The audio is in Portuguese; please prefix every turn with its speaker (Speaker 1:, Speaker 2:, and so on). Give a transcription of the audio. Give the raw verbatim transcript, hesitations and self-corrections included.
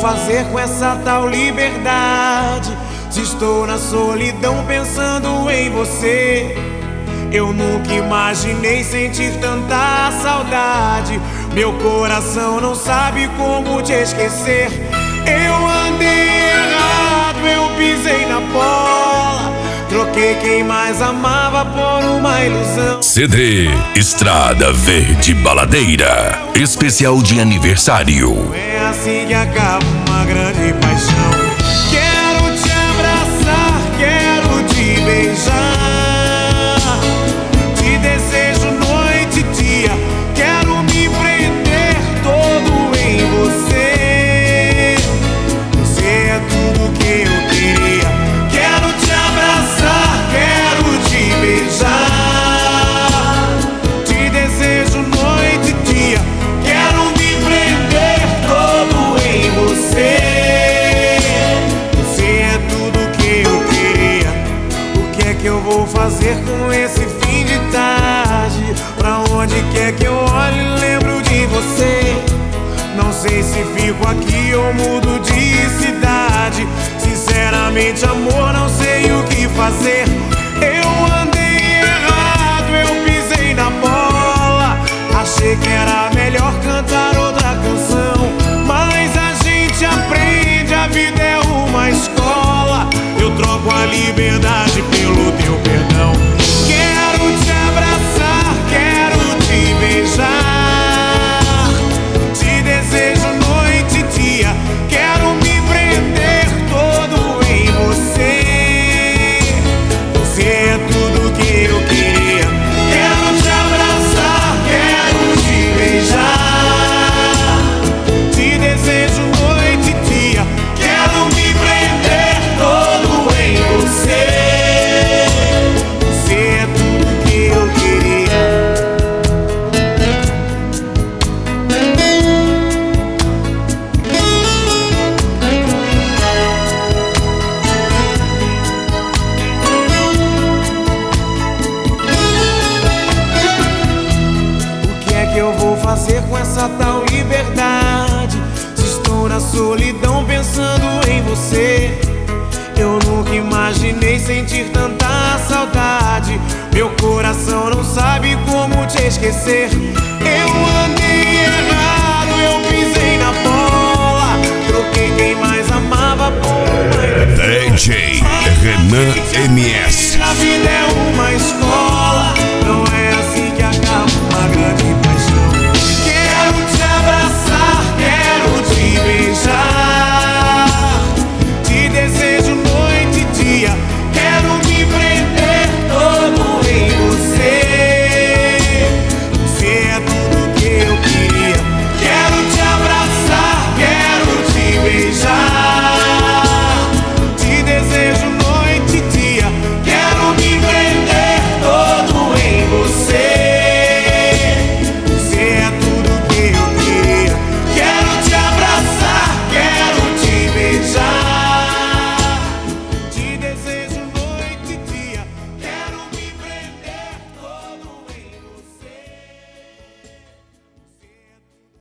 Speaker 1: fazer com essa tal liberdade? Se estou na solidão pensando em você, eu nunca imaginei sentir tanta saudade. Meu coração não sabe como te esquecer. Eu andei errado, eu pisei na bola, troquei quem mais amava por uma ilusão.
Speaker 2: C D Estrada Verde Baladeira, especial de aniversário.
Speaker 1: É assim que acaba uma grande paixão. Quero te abraçar, quero te beijar, te desejo noite e dia, quero me prender todo em você. Você é tudo que eu queria. Quero te abraçar, quero te beijar, te desejo noite e dia, quero me prender todo em você. Você é tudo que eu queria. O que é que eu vou fazer com esse fim de tarde? Pra onde quer que eu olhe, lembro de você. Não sei se fico aqui ou mudo de cidade. Sinceramente, amor, não sei o que fazer. Eu andei errado, eu pisei na bola, achei que era melhor cantar outra canção. Mas a gente aprende, a vida é uma escola. Eu troco a liberdade pelo teu perdão. Quero te abraçar, quero te beijar, te desejo noite e dia, quero me prender todo em você. Você é tudo que eu queria. Quero te abraçar, quero te beijar, te desejo noite e dia, quero me prender todo em você. Você é tudo que eu queria. O que é que eu vou fazer com essa tal liberdade? Se estou na solidão pensando em você, eu nunca imaginei sentir tanta saudade. Meu coração não sabe como te esquecer. Eu andei